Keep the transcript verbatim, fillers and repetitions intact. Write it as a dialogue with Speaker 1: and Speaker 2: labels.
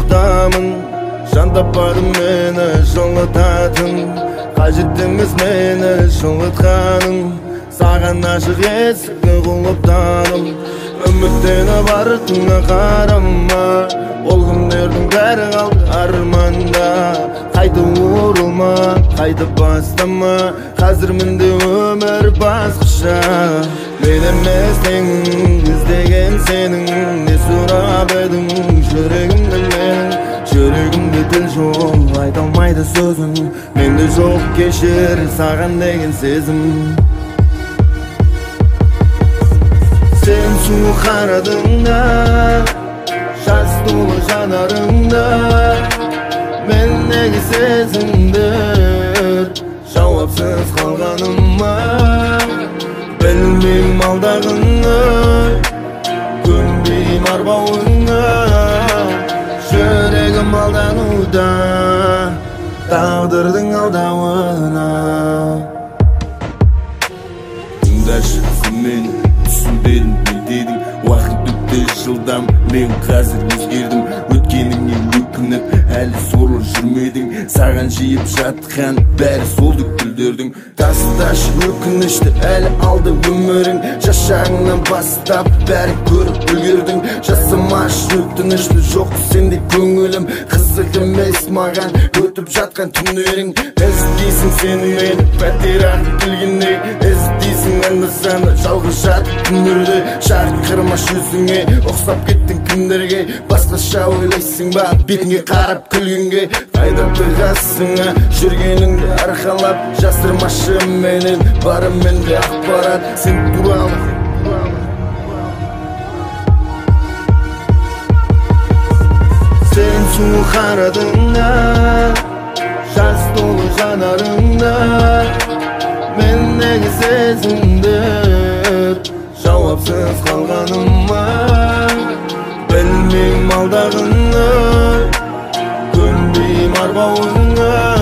Speaker 1: уктамын жан таппадым мени жоңотатын кажет эмес мени жоңотканың саган ашык эсикке кулуптаным үмүттөнүп артыңа карама ол күндөрдүн баары калды арманда кайтып урулма кайтып бастама азыр менде өмүр башкача мен эмес тең издеген сенин не сурап эдиң жүрөгүмдө менин жүрөгүмдө тил жок айта алмайды сөзүң менде жок кешир саган деген сезим сен суу карадыңда жас толы жанарыңда мен неге сезимдир жауапсыз калганыма билмейм алдагыны көнбейм арбауыңа жүрөгүм алданууда тагдырдын алдауына тыңдашы сен мени түсүнбедим не дедің уақыт өтті жылдам мен қазір өзгердім өткеніңе өкініп әлі сорлы жүрмедің саған жиып жатқан бәрі солдық гүлдердің тасташ өкінішті әлі алды өмірің жашағыңнан бастап бәрі көріп үлгердің жасамаш өтінішті жоқ сенде көңілім қызық емес маған өтіп жатқан түндерің іздейсің сен мені пәтер ағып келгенде іздейсің анда-санда жалғыз жатып түндерде шақырмаш жүзіңе ұқсап кеттің күндерге басқаша ойлайсың ба бетіңе қарап күлгенге қайда тығасыңа жүргеніңді арқалап жасырмашы менен бары менде ақпарат сен туралы сен суу карадыңда жас толы жанарыңда мен неге сезимдир жауапсыз калганыма билмейм алдагыны көнбейм арбауыңа